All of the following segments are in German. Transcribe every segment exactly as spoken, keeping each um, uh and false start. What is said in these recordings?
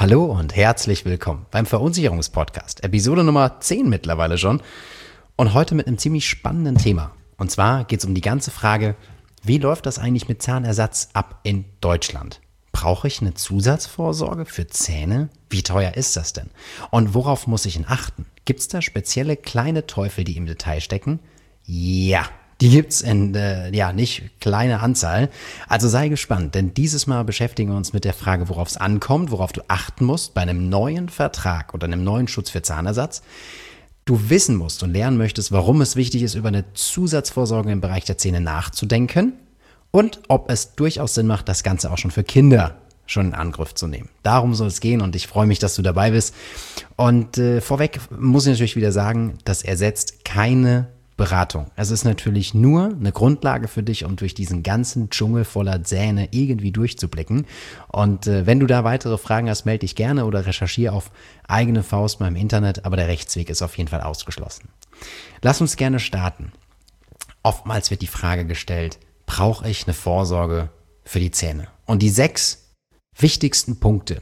Hallo und herzlich willkommen beim Verunsicherungspodcast, Episode Nummer zehn mittlerweile schon und heute mit einem ziemlich spannenden Thema. Und zwar geht es um die ganze Frage, wie läuft das eigentlich mit Zahnersatz ab in Deutschland? Brauche ich eine Zusatzvorsorge für Zähne? Wie teuer ist das denn? Und worauf muss ich denn achten? Gibt es da spezielle kleine Teufel, die im Detail stecken? Ja, die gibt's in, äh, ja, nicht kleine Anzahl. Also sei gespannt, denn dieses Mal beschäftigen wir uns mit der Frage, worauf es ankommt, worauf du achten musst bei einem neuen Vertrag oder einem neuen Schutz für Zahnersatz. Du wissen musst und lernen möchtest, warum es wichtig ist, über eine Zusatzvorsorge im Bereich der Zähne nachzudenken und ob es durchaus Sinn macht, das Ganze auch schon für Kinder schon in Angriff zu nehmen. Darum soll es gehen und ich freue mich, dass du dabei bist. Und äh, vorweg muss ich natürlich wieder sagen, das ersetzt keine Beratung. Es ist natürlich nur eine Grundlage für dich, um durch diesen ganzen Dschungel voller Zähne irgendwie durchzublicken. Und äh, wenn du da weitere Fragen hast, melde dich gerne oder recherchiere auf eigene Faust mal im Internet, aber der Rechtsweg ist auf jeden Fall ausgeschlossen. Lass uns gerne starten. Oftmals wird die Frage gestellt, brauche ich eine Vorsorge für die Zähne? Und die sechs wichtigsten Punkte,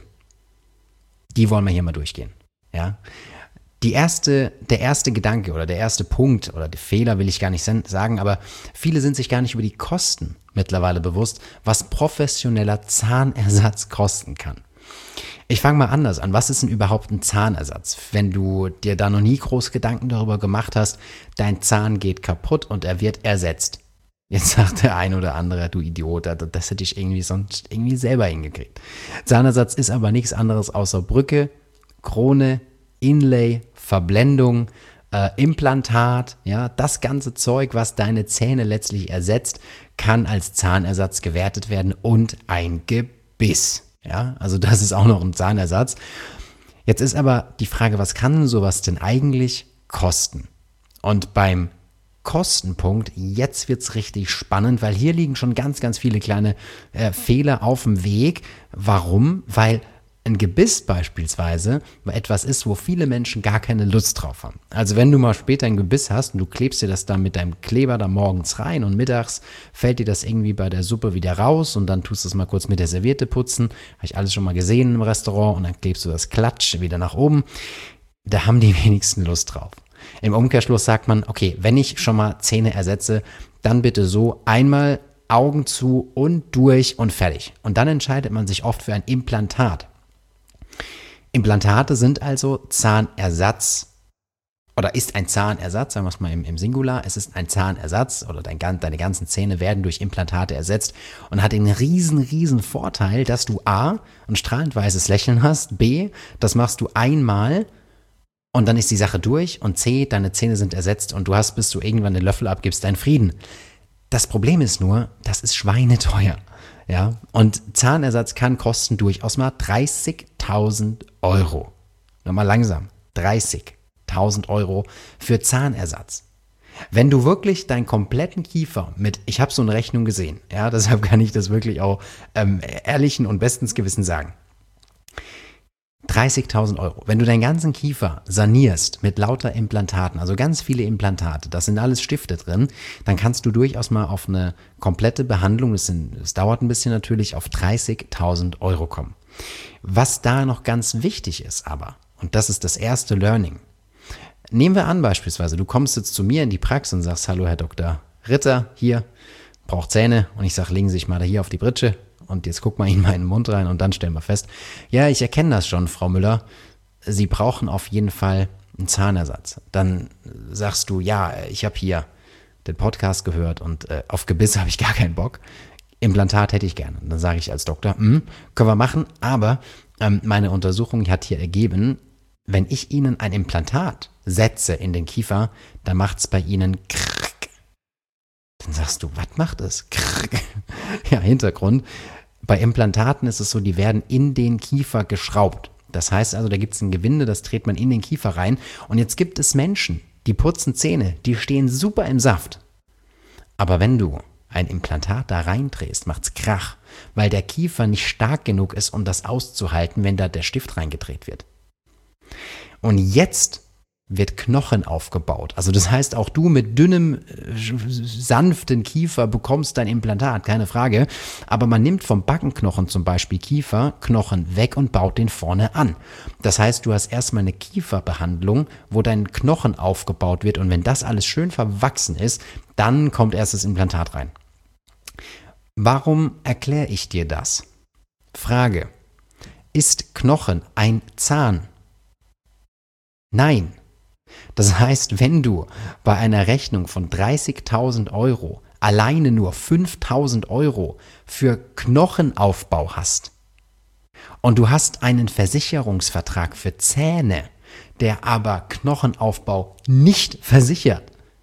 die wollen wir hier mal durchgehen. Ja? Die erste, der erste Gedanke oder der erste Punkt oder der Fehler will ich gar nicht sagen, aber viele sind sich gar nicht über die Kosten mittlerweile bewusst, was professioneller Zahnersatz kosten kann. Ich fange mal anders an. Was ist denn überhaupt ein Zahnersatz? Wenn du dir da noch nie groß Gedanken darüber gemacht hast, dein Zahn geht kaputt und er wird ersetzt. Jetzt sagt der ein oder andere, du Idiot, das hätte ich irgendwie sonst irgendwie selber hingekriegt. Zahnersatz ist aber nichts anderes außer Brücke, Krone, Inlay, Verblendung, äh, Implantat, ja, das ganze Zeug, was deine Zähne letztlich ersetzt, kann als Zahnersatz gewertet werden und ein Gebiss. Ja, also das ist auch noch ein Zahnersatz. Jetzt ist aber die Frage, was kann sowas denn eigentlich kosten? Und beim Kostenpunkt, jetzt wird's richtig spannend, weil hier liegen schon ganz, ganz viele kleine äh, Fehler auf dem Weg. Warum? Weil ein Gebiss beispielsweise etwas ist, wo viele Menschen gar keine Lust drauf haben. Also wenn du mal später ein Gebiss hast und du klebst dir das dann mit deinem Kleber da morgens rein und mittags fällt dir das irgendwie bei der Suppe wieder raus und dann tust du es mal kurz mit der Serviette putzen, habe ich alles schon mal gesehen im Restaurant und dann klebst du das Klatsch wieder nach oben. Da haben die wenigsten Lust drauf. Im Umkehrschluss sagt man, okay, wenn ich schon mal Zähne ersetze, dann bitte so einmal Augen zu und durch und fertig. Und dann entscheidet man sich oft für ein Implantat. Implantate sind also Zahnersatz oder ist ein Zahnersatz, sagen wir es mal im, im Singular, es ist ein Zahnersatz oder dein, deine ganzen Zähne werden durch Implantate ersetzt und hat den riesen, riesen Vorteil, dass du A, ein strahlend weißes Lächeln hast, B, das machst du einmal und dann ist die Sache durch und C, deine Zähne sind ersetzt und du hast, bis du irgendwann den Löffel abgibst, deinen Frieden. Das Problem ist nur, das ist schweineteuer. Ja, und Zahnersatz kann kosten durchaus mal dreißigtausend Euro. Nochmal langsam, dreißigtausend Euro für Zahnersatz. Wenn du wirklich deinen kompletten Kiefer mit, ich habe so eine Rechnung gesehen, ja, deshalb kann ich das wirklich auch ähm, ehrlichen und bestens Gewissen sagen. dreißigtausend Euro. Wenn du deinen ganzen Kiefer sanierst mit lauter Implantaten, also ganz viele Implantate, das sind alles Stifte drin, dann kannst du durchaus mal auf eine komplette Behandlung, das, sind, das dauert ein bisschen natürlich, auf dreißigtausend Euro kommen. Was da noch ganz wichtig ist aber, und das ist das erste Learning, nehmen wir an beispielsweise, du kommst jetzt zu mir in die Praxis und sagst, hallo Herr Doktor Ritter, hier, braucht Zähne und ich sage, legen Sie sich mal da hier auf die Britsche. Und jetzt guck mal in meinen Mund rein und dann stellen wir fest, ja, ich erkenne das schon, Frau Müller, Sie brauchen auf jeden Fall einen Zahnersatz. Dann sagst du, ja, ich habe hier den Podcast gehört und äh, auf Gebiss habe ich gar keinen Bock. Implantat hätte ich gerne. Und dann sage ich als Doktor, hm, können wir machen, aber ähm, meine Untersuchung hat hier ergeben, wenn ich Ihnen ein Implantat setze in den Kiefer, dann macht es bei Ihnen krrrk. Dann sagst du, was macht es? Krrrk. Ja, Hintergrund. Bei Implantaten ist es so, die werden in den Kiefer geschraubt. Das heißt also, da gibt es ein Gewinde, das dreht man in den Kiefer rein. Und jetzt gibt es Menschen, die putzen Zähne, die stehen super im Saft. Aber wenn du ein Implantat da reindrehst, macht's Krach, weil der Kiefer nicht stark genug ist, um das auszuhalten, wenn da der Stift reingedreht wird. Und jetzt wird Knochen aufgebaut. Also das heißt, auch du mit dünnem, sanften Kiefer bekommst dein Implantat, keine Frage. Aber man nimmt vom Backenknochen zum Beispiel Kieferknochen weg und baut den vorne an. Das heißt, du hast erstmal eine Kieferbehandlung, wo dein Knochen aufgebaut wird. Und wenn das alles schön verwachsen ist, dann kommt erst das Implantat rein. Warum erkläre ich dir das? Frage: Ist Knochen ein Zahn? Nein. Das heißt, wenn du bei einer Rechnung von dreißigtausend Euro alleine nur fünftausend Euro für Knochenaufbau hast und du hast einen Versicherungsvertrag für Zähne, der aber Knochenaufbau nicht versichert,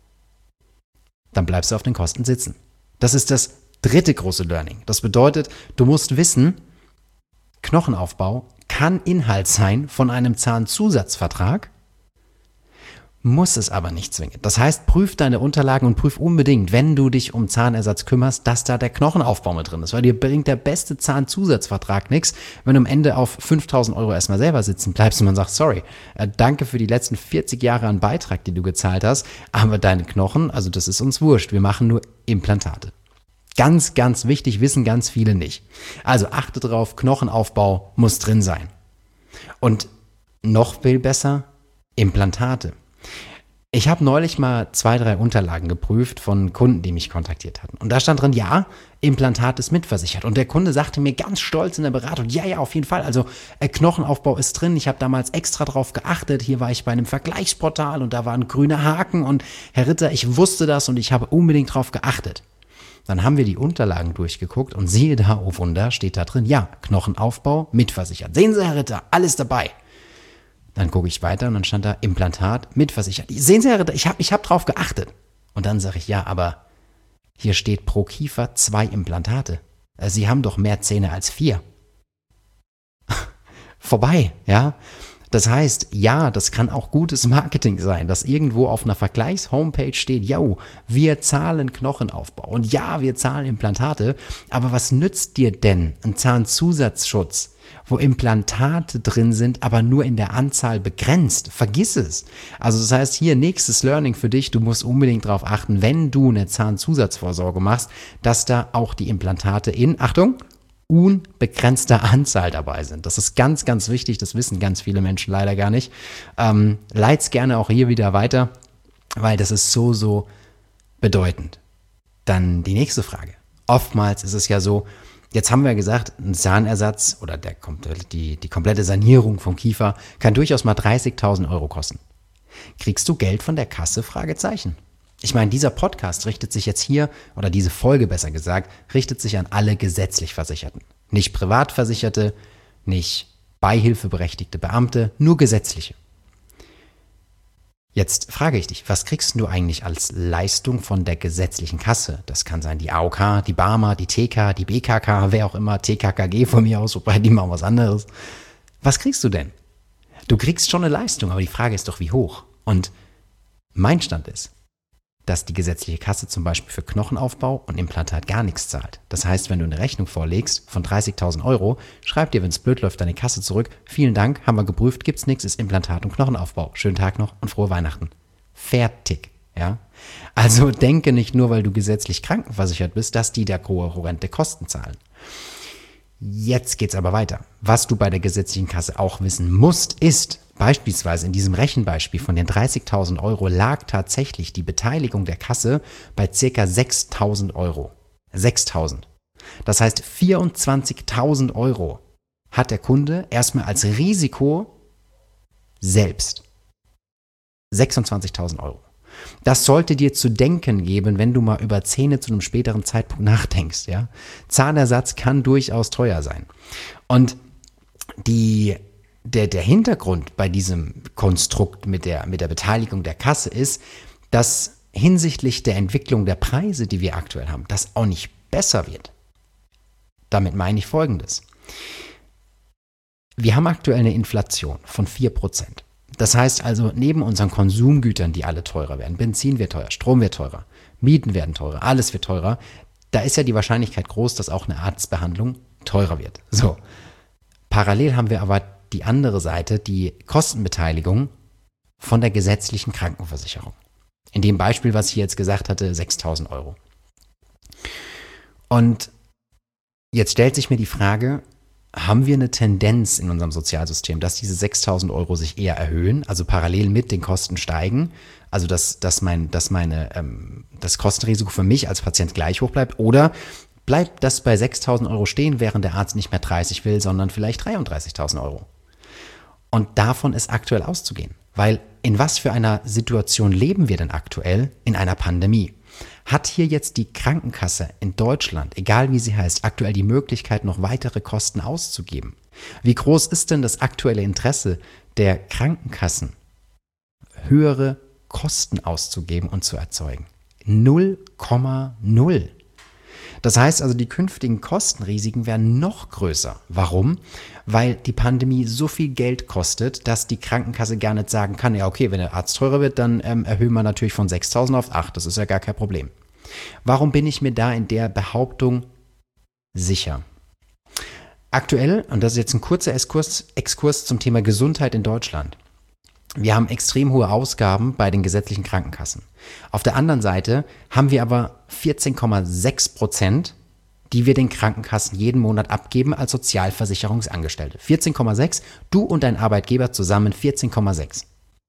dann bleibst du auf den Kosten sitzen. Das ist das dritte große Learning. Das bedeutet, du musst wissen, Knochenaufbau kann Inhalt sein von einem Zahnzusatzvertrag, muss es aber nicht zwingend. Das heißt, prüf deine Unterlagen und prüf unbedingt, wenn du dich um Zahnersatz kümmerst, dass da der Knochenaufbau mit drin ist. Weil dir bringt der beste Zahnzusatzvertrag nichts, wenn du am Ende auf fünftausend Euro erstmal selber sitzen bleibst und man sagt, sorry, äh, danke für die letzten vierzig Jahre an Beitrag, die du gezahlt hast, aber deine Knochen, also das ist uns wurscht, wir machen nur Implantate. Ganz, ganz wichtig, wissen ganz viele nicht. Also achte drauf, Knochenaufbau muss drin sein. Und noch viel besser, Implantate. Ich habe neulich mal zwei, drei Unterlagen geprüft von Kunden, die mich kontaktiert hatten. Und da stand drin, ja, Implantat ist mitversichert. Und der Kunde sagte mir ganz stolz in der Beratung, ja, ja, auf jeden Fall. Also äh, Knochenaufbau ist drin. Ich habe damals extra drauf geachtet. Hier war ich bei einem Vergleichsportal und da waren grüne Haken. Und Herr Ritter, ich wusste das und ich habe unbedingt drauf geachtet. Dann haben wir die Unterlagen durchgeguckt und siehe da, oh Wunder, steht da drin, ja, Knochenaufbau mitversichert. Sehen Sie, Herr Ritter, alles dabei. Dann gucke ich weiter und dann stand da Implantat mitversichert. Sehen Sie, Herr Ritter, ich habe ich hab drauf geachtet. Und dann sage ich, ja, aber hier steht pro Kiefer zwei Implantate. Sie haben doch mehr Zähne als vier. Vorbei, ja. Das heißt, ja, das kann auch gutes Marketing sein, dass irgendwo auf einer Vergleichs-Homepage steht, yo, wir zahlen Knochenaufbau und ja, wir zahlen Implantate, aber was nützt dir denn ein Zahnzusatzschutz, wo Implantate drin sind, aber nur in der Anzahl begrenzt? Vergiss es. Also das heißt, hier nächstes Learning für dich, du musst unbedingt darauf achten, wenn du eine Zahnzusatzvorsorge machst, dass da auch die Implantate in, Achtung, unbegrenzter Anzahl dabei sind. Das ist ganz, ganz wichtig, das wissen ganz viele Menschen leider gar nicht. Ähm, leit's gerne auch hier wieder weiter, weil das ist so, so bedeutend. Dann die nächste Frage. Oftmals ist es ja so, jetzt haben wir gesagt, ein Zahnersatz oder der, die, die komplette Sanierung vom Kiefer kann durchaus mal dreißigtausend Euro kosten. Kriegst du Geld von der Kasse? Fragezeichen. Ich meine, dieser Podcast richtet sich jetzt hier, oder diese Folge besser gesagt, richtet sich an alle gesetzlich Versicherten. Nicht Privatversicherte, nicht beihilfeberechtigte Beamte, nur gesetzliche. Jetzt frage ich dich, was kriegst du eigentlich als Leistung von der gesetzlichen Kasse? Das kann sein die A O K, die BARMER, die T K, die B K K, wer auch immer, T K K G von mir aus, wobei die machen was anderes. Was kriegst du denn? Du kriegst schon eine Leistung, aber die Frage ist doch, wie hoch? Und mein Stand ist, dass die gesetzliche Kasse zum Beispiel für Knochenaufbau und Implantat gar nichts zahlt. Das heißt, wenn du eine Rechnung vorlegst von dreißigtausend Euro, schreib dir, wenn es blöd läuft, deine Kasse zurück. Vielen Dank, haben wir geprüft, gibt's nichts, ist Implantat und Knochenaufbau. Schönen Tag noch und frohe Weihnachten. Fertig, ja? Also denke nicht nur, weil du gesetzlich krankenversichert bist, dass die da kohärente Kosten zahlen. Jetzt geht's aber weiter. Was du bei der gesetzlichen Kasse auch wissen musst, ist, beispielsweise in diesem Rechenbeispiel von den dreißigtausend Euro lag tatsächlich die Beteiligung der Kasse bei ca. sechstausend Euro. sechstausend. Das heißt, vierundzwanzigtausend Euro hat der Kunde erstmal als Risiko selbst. sechsundzwanzigtausend Euro. Das sollte dir zu denken geben, wenn du mal über Zähne zu einem späteren Zeitpunkt nachdenkst. Ja? Zahnersatz kann durchaus teuer sein. Und die Der, der Hintergrund bei diesem Konstrukt mit der, mit der Beteiligung der Kasse ist, dass hinsichtlich der Entwicklung der Preise, die wir aktuell haben, das auch nicht besser wird. Damit meine ich Folgendes. Wir haben aktuell eine Inflation von vier Prozent. Das heißt also, neben unseren Konsumgütern, die alle teurer werden, Benzin wird teurer, Strom wird teurer, Mieten werden teurer, alles wird teurer, da ist ja die Wahrscheinlichkeit groß, dass auch eine Arztbehandlung teurer wird. So. Parallel haben wir aber die andere Seite, die Kostenbeteiligung von der gesetzlichen Krankenversicherung. In dem Beispiel, was ich jetzt gesagt hatte, sechstausend Euro. Und jetzt stellt sich mir die Frage, haben wir eine Tendenz in unserem Sozialsystem, dass diese sechstausend Euro sich eher erhöhen, also parallel mit den Kosten steigen, also dass, dass, mein, dass meine, ähm, das Kostenrisiko für mich als Patient gleich hoch bleibt, oder bleibt das bei sechstausend Euro stehen, während der Arzt nicht mehr dreißig will, sondern vielleicht dreiunddreißigtausend Euro. Und davon ist aktuell auszugehen, weil in was für einer Situation leben wir denn aktuell in einer Pandemie? Hat hier jetzt die Krankenkasse in Deutschland, egal wie sie heißt, aktuell die Möglichkeit, noch weitere Kosten auszugeben? Wie groß ist denn das aktuelle Interesse der Krankenkassen, höhere Kosten auszugeben und zu erzeugen? null Komma null. Das heißt also, die künftigen Kostenrisiken werden noch größer. Warum? Weil die Pandemie so viel Geld kostet, dass die Krankenkasse gar nicht sagen kann, ja okay, wenn der Arzt teurer wird, dann ähm, erhöhen wir natürlich von sechstausend auf acht. Das ist ja gar kein Problem. Warum bin ich mir da in der Behauptung sicher? Aktuell, und das ist jetzt ein kurzer Exkurs, Exkurs zum Thema Gesundheit in Deutschland. Wir haben extrem hohe Ausgaben bei den gesetzlichen Krankenkassen. Auf der anderen Seite haben wir aber vierzehn Komma sechs Prozent, die wir den Krankenkassen jeden Monat abgeben als Sozialversicherungsangestellte. vierzehn Komma sechs, du und dein Arbeitgeber zusammen vierzehn Komma sechs.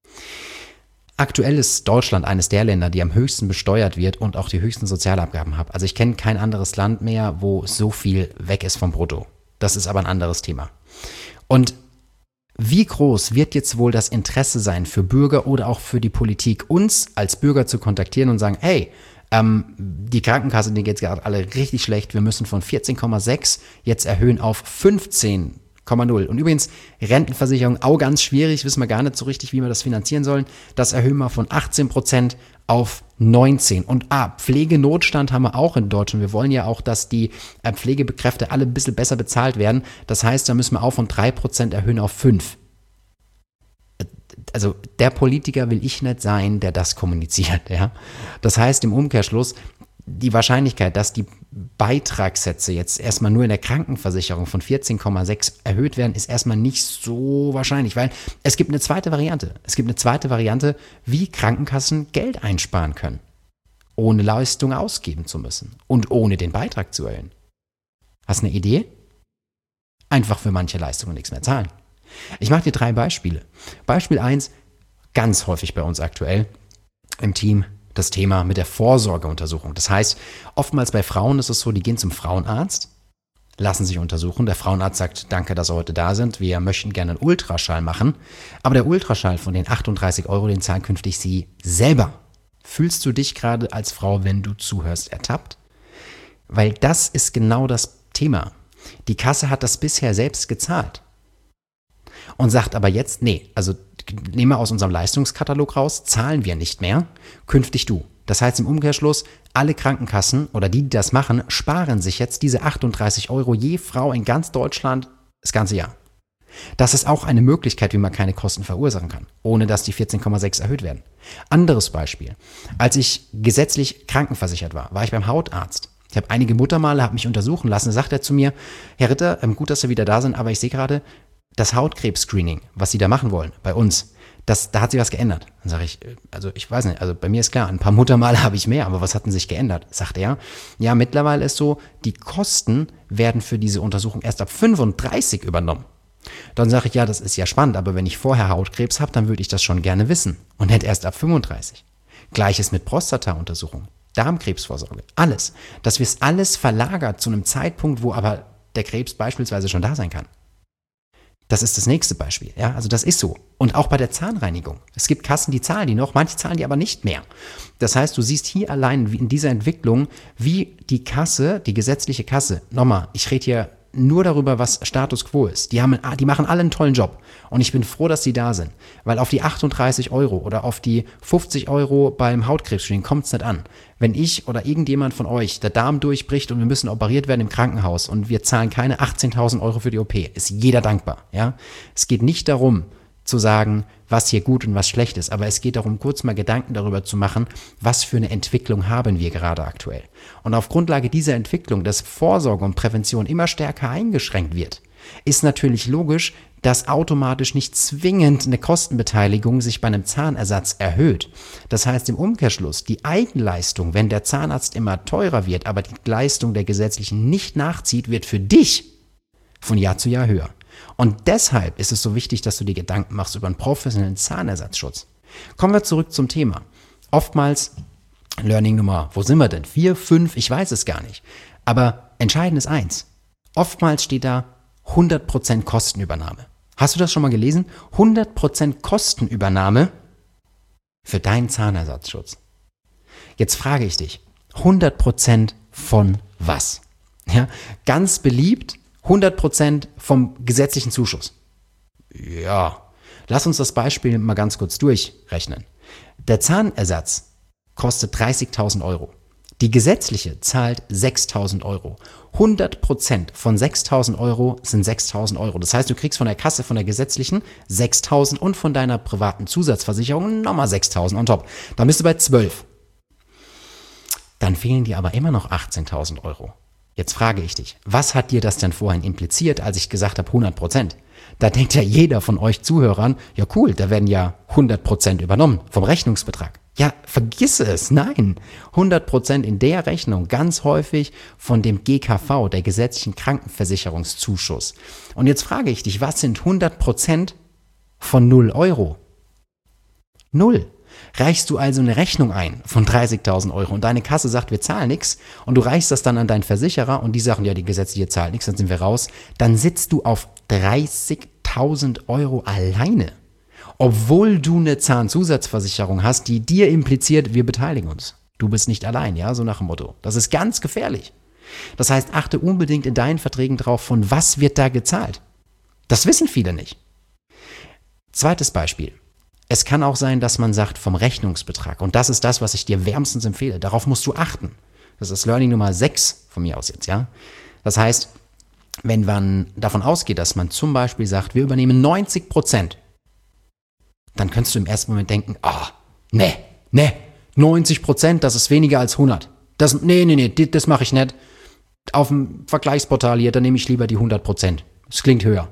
Aktuell ist Deutschland eines der Länder, die am höchsten besteuert wird und auch die höchsten Sozialabgaben hat. Also ich kenne kein anderes Land mehr, wo so viel weg ist vom Brutto. Das ist aber ein anderes Thema. Und wie groß wird jetzt wohl das Interesse sein für Bürger oder auch für die Politik, uns als Bürger zu kontaktieren und sagen, hey, ähm, die Krankenkasse, denen geht es gerade alle richtig schlecht, wir müssen von vierzehn Komma sechs jetzt erhöhen auf fünfzehn Komma null. Und übrigens, Rentenversicherung auch ganz schwierig, wissen wir gar nicht so richtig, wie wir das finanzieren sollen. Das erhöhen wir von achtzehn Prozent auf neunzehn. Und ah, Pflegenotstand haben wir auch in Deutschland. Wir wollen ja auch, dass die äh, Pflegekräfte alle ein bisschen besser bezahlt werden. Das heißt, da müssen wir auch von drei Prozent erhöhen auf fünf. Also der Politiker will ich nicht sein, der das kommuniziert. Ja? Das heißt im Umkehrschluss, die Wahrscheinlichkeit, dass die Beitragssätze jetzt erstmal nur in der Krankenversicherung von vierzehn Komma sechs erhöht werden, ist erstmal nicht so wahrscheinlich, weil es gibt eine zweite Variante. Es gibt eine zweite Variante, wie Krankenkassen Geld einsparen können, ohne Leistung ausgeben zu müssen und ohne den Beitrag zu erhöhen. Hast du eine Idee? Einfach für manche Leistungen nichts mehr zahlen. Ich mache dir drei Beispiele. Beispiel eins, ganz häufig bei uns aktuell im Team, das Thema mit der Vorsorgeuntersuchung. Das heißt, oftmals bei Frauen ist es so, die gehen zum Frauenarzt, lassen sich untersuchen. Der Frauenarzt sagt, danke, dass Sie heute da sind. Wir möchten gerne einen Ultraschall machen. Aber der Ultraschall von den achtunddreißig Euro, den zahlen künftig Sie selber. Fühlst du dich gerade als Frau, wenn du zuhörst, ertappt? Weil das ist genau das Thema. Die Kasse hat das bisher selbst gezahlt und sagt aber jetzt, nee, also nehmen wir aus unserem Leistungskatalog raus, zahlen wir nicht mehr, künftig du. Das heißt im Umkehrschluss, alle Krankenkassen oder die, die das machen, sparen sich jetzt diese achtunddreißig Euro je Frau in ganz Deutschland das ganze Jahr. Das ist auch eine Möglichkeit, wie man keine Kosten verursachen kann, ohne dass die vierzehn Komma sechs erhöht werden. Anderes Beispiel. Als ich gesetzlich krankenversichert war, war ich beim Hautarzt. Ich habe einige Muttermale, habe mich untersuchen lassen, sagt er zu mir, Herr Ritter, gut, dass Sie wieder da sind, aber ich sehe gerade, das Hautkrebs-Screening, was Sie da machen wollen, bei uns, das, da hat sich was geändert. Dann sage ich, also ich weiß nicht, also bei mir ist klar, ein paar Muttermale habe ich mehr, aber was hat denn sich geändert? Sagt er, ja, mittlerweile ist so, die Kosten werden für diese Untersuchung erst ab fünfunddreißig übernommen. Dann sage ich, ja, das ist ja spannend, aber wenn ich vorher Hautkrebs habe, dann würde ich das schon gerne wissen und nicht erst ab fünfunddreißig. Gleiches mit Prostata-Untersuchung, Darmkrebsvorsorge, alles. Das wird alles verlagert zu einem Zeitpunkt, wo aber der Krebs beispielsweise schon da sein kann. Das ist das nächste Beispiel. Ja, also das ist so. Und auch bei der Zahnreinigung. Es gibt Kassen, die zahlen die noch, manche zahlen die aber nicht mehr. Das heißt, du siehst hier allein in dieser Entwicklung, wie die Kasse, die gesetzliche Kasse, nochmal, ich rede hier nur darüber, was Status Quo ist. Die haben, die machen alle einen tollen Job. Und ich bin froh, dass sie da sind. Weil auf die achtunddreißig Euro oder auf die fünfzig Euro beim Hautkrebs-Screening kommt es nicht an. Wenn ich oder irgendjemand von euch der Darm durchbricht und wir müssen operiert werden im Krankenhaus und wir zahlen keine achtzehntausend Euro für die O P, ist jeder dankbar. Ja? Es geht nicht darum, zu sagen, was hier gut und was schlecht ist, aber es geht darum, kurz mal Gedanken darüber zu machen, was für eine Entwicklung haben wir gerade aktuell. Und auf Grundlage dieser Entwicklung, dass Vorsorge und Prävention immer stärker eingeschränkt wird, ist natürlich logisch, dass automatisch nicht zwingend eine Kostenbeteiligung sich bei einem Zahnersatz erhöht. Das heißt im Umkehrschluss, die Eigenleistung, wenn der Zahnarzt immer teurer wird, aber die Leistung der gesetzlichen nicht nachzieht, wird für dich von Jahr zu Jahr höher. Und deshalb ist es so wichtig, dass du dir Gedanken machst über einen professionellen Zahnersatzschutz. Kommen wir zurück zum Thema. Oftmals Learning Nummer, wo sind wir denn? Vier, fünf, ich weiß es gar nicht. Aber entscheidend ist eins. Oftmals steht da hundert Prozent Kostenübernahme. Hast du das schon mal gelesen? hundert Prozent Kostenübernahme für deinen Zahnersatzschutz. Jetzt frage ich dich, hundert Prozent von was? Ja, ganz beliebt, hundert Prozent vom gesetzlichen Zuschuss. Ja, lass uns das Beispiel mal ganz kurz durchrechnen. Der Zahnersatz kostet dreißigtausend Euro. Die gesetzliche zahlt sechstausend Euro. hundert Prozent von sechstausend Euro sind sechstausend Euro. Das heißt, du kriegst von der Kasse, von der gesetzlichen sechstausend und von deiner privaten Zusatzversicherung nochmal sechstausend on top. Dann bist du bei zwölf. Dann fehlen dir aber immer noch achtzehntausend Euro. Jetzt frage ich dich, was hat dir das denn vorhin impliziert, als ich gesagt habe hundert Prozent? Da denkt ja jeder von euch Zuhörern, ja cool, da werden ja hundert Prozent übernommen vom Rechnungsbetrag. Ja, vergiss es, nein. hundert Prozent in der Rechnung ganz häufig von dem G K V, der gesetzlichen Krankenversicherungszuschuss. Und jetzt frage ich dich, was sind hundert Prozent von null Euro? Null. Reichst du also eine Rechnung ein von dreißigtausend Euro und deine Kasse sagt, wir zahlen nichts und du reichst das dann an deinen Versicherer und die sagen, ja, die gesetzliche zahlt nichts, dann sind wir raus, dann sitzt du auf dreißigtausend Euro alleine. Obwohl du eine Zahnzusatzversicherung hast, die dir impliziert, wir beteiligen uns. Du bist nicht allein, ja, so nach dem Motto. Das ist ganz gefährlich. Das heißt, achte unbedingt in deinen Verträgen drauf, von was wird da gezahlt. Das wissen viele nicht. Zweites Beispiel. Es kann auch sein, dass man sagt vom Rechnungsbetrag. Und das ist das, was ich dir wärmstens empfehle. Darauf musst du achten. Das ist Learning Nummer sechs von mir aus jetzt, ja. Das heißt, wenn man davon ausgeht, dass man zum Beispiel sagt, wir übernehmen neunzig Prozent, dann könntest du im ersten Moment denken, ah, oh, ne, ne, neunzig Prozent, das ist weniger als hundert. Das, nee, nee, nee, das mache ich nicht. Auf dem Vergleichsportal hier, dann nehme ich lieber die hundert Prozent. Das klingt höher.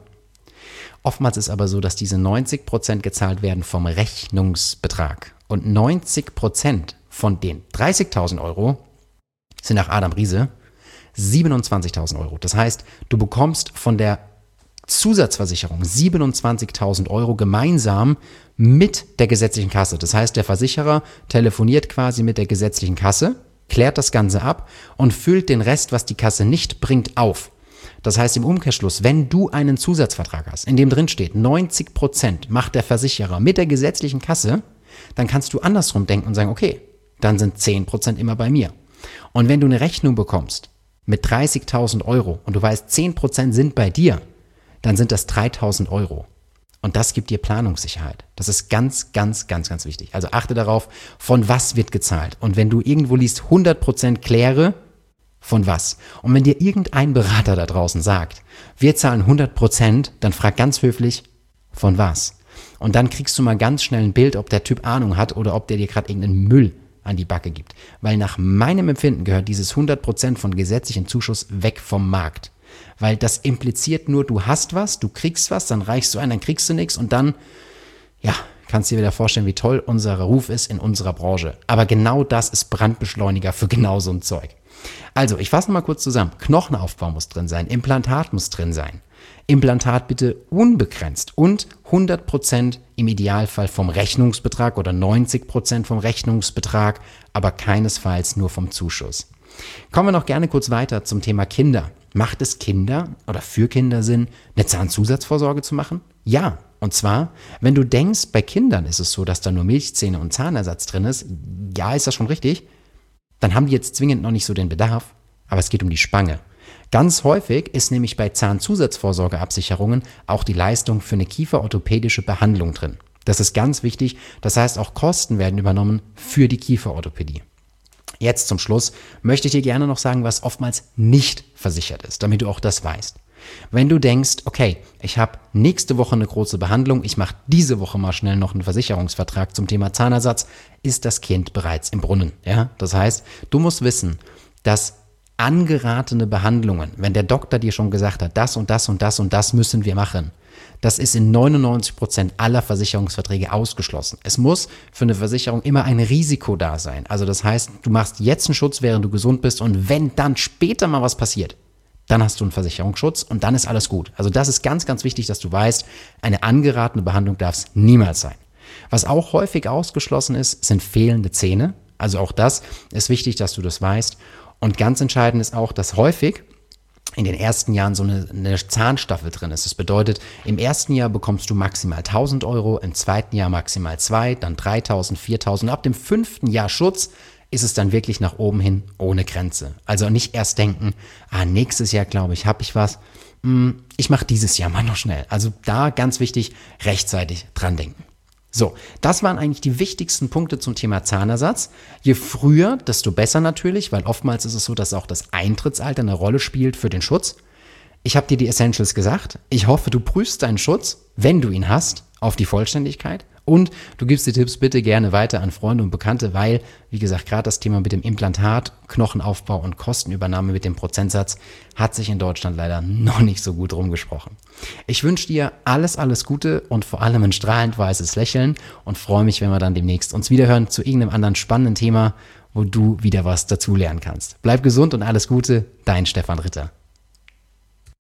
Oftmals ist aber so, dass diese neunzig Prozent gezahlt werden vom Rechnungsbetrag. Und neunzig Prozent von den dreißigtausend Euro sind nach Adam Riese siebenundzwanzigtausend Euro. Das heißt, du bekommst von der Zusatzversicherung siebenundzwanzigtausend Euro gemeinsam mit der gesetzlichen Kasse. Das heißt, der Versicherer telefoniert quasi mit der gesetzlichen Kasse, klärt das Ganze ab und füllt den Rest, was die Kasse nicht bringt, auf. Das heißt im Umkehrschluss, wenn du einen Zusatzvertrag hast, in dem drin steht, neunzig Prozent macht der Versicherer mit der gesetzlichen Kasse, dann kannst du andersrum denken und sagen, okay, dann sind zehn Prozent immer bei mir. Und wenn du eine Rechnung bekommst mit dreißigtausend Euro und du weißt, zehn Prozent sind bei dir, dann sind das dreitausend Euro. Und das gibt dir Planungssicherheit. Das ist ganz, ganz, ganz, ganz wichtig. Also achte darauf, von was wird gezahlt. Und wenn du irgendwo liest, hundert Prozent kläre, von was? Und wenn dir irgendein Berater da draußen sagt, wir zahlen hundert Prozent, dann frag ganz höflich, von was? Und dann kriegst du mal ganz schnell ein Bild, ob der Typ Ahnung hat oder ob der dir gerade irgendeinen Müll an die Backe gibt. Weil nach meinem Empfinden gehört dieses hundert Prozent von gesetzlichen Zuschuss weg vom Markt. Weil das impliziert nur, du hast was, du kriegst was, dann reichst du ein, dann kriegst du nichts und dann, ja, kannst du dir wieder vorstellen, wie toll unser Ruf ist in unserer Branche. Aber genau das ist Brandbeschleuniger für genau so ein Zeug. Also, ich fasse nochmal kurz zusammen. Knochenaufbau muss drin sein, Implantat muss drin sein. Implantat bitte unbegrenzt und hundert Prozent im Idealfall vom Rechnungsbetrag oder neunzig Prozent vom Rechnungsbetrag, aber keinesfalls nur vom Zuschuss. Kommen wir noch gerne kurz weiter zum Thema Kinder. Macht es Kinder oder für Kinder Sinn, eine Zahnzusatzvorsorge zu machen? Ja, und zwar, wenn du denkst, bei Kindern ist es so, dass da nur Milchzähne und Zahnersatz drin ist, ja, ist das schon richtig, dann haben die jetzt zwingend noch nicht so den Bedarf, aber es geht um die Spange. Ganz häufig ist nämlich bei Zahnzusatzvorsorgeabsicherungen auch die Leistung für eine kieferorthopädische Behandlung drin. Das ist ganz wichtig, das heißt auch Kosten werden übernommen für die Kieferorthopädie. Jetzt zum Schluss möchte ich dir gerne noch sagen, was oftmals nicht versichert ist, damit du auch das weißt. Wenn du denkst, okay, ich habe nächste Woche eine große Behandlung, ich mache diese Woche mal schnell noch einen Versicherungsvertrag zum Thema Zahnersatz, ist das Kind bereits im Brunnen. Ja? Das heißt, du musst wissen, dass Angeratene Behandlungen, wenn der Doktor dir schon gesagt hat, das und das und das und das müssen wir machen, das ist in neunundneunzig Prozent aller Versicherungsverträge ausgeschlossen. Es muss für eine Versicherung immer ein Risiko da sein. Also das heißt, du machst jetzt einen Schutz, während du gesund bist, und wenn dann später mal was passiert, dann hast du einen Versicherungsschutz und dann ist alles gut. Also das ist ganz, ganz wichtig, dass du weißt, eine angeratene Behandlung darf es niemals sein. Was auch häufig ausgeschlossen ist, sind fehlende Zähne. Also auch das ist wichtig, dass du das weißt. Und ganz entscheidend ist auch, dass häufig in den ersten Jahren so eine, eine Zahnstaffel drin ist. Das bedeutet, im ersten Jahr bekommst du maximal tausend Euro, im zweiten Jahr maximal zwei, dann dreitausend, viertausend. Ab dem fünften Jahr Schutz ist es dann wirklich nach oben hin ohne Grenze. Also nicht erst denken, ah, nächstes Jahr, glaube ich, habe ich was. Ich mache dieses Jahr mal noch schnell. Also da ganz wichtig, rechtzeitig dran denken. So, das waren eigentlich die wichtigsten Punkte zum Thema Zahnersatz. Je früher, desto besser natürlich, weil oftmals ist es so, dass auch das Eintrittsalter eine Rolle spielt für den Schutz. Ich habe dir die Essentials gesagt. Ich hoffe, du prüfst deinen Schutz, wenn du ihn hast, auf die Vollständigkeit. Und du gibst die Tipps bitte gerne weiter an Freunde und Bekannte, weil, wie gesagt, gerade das Thema mit dem Implantat, Knochenaufbau und Kostenübernahme mit dem Prozentsatz hat sich in Deutschland leider noch nicht so gut rumgesprochen. Ich wünsche dir alles, alles Gute und vor allem ein strahlend weißes Lächeln und freue mich, wenn wir dann demnächst uns wiederhören zu irgendeinem anderen spannenden Thema, wo du wieder was dazulernen kannst. Bleib gesund und alles Gute, dein Stefan Ritter.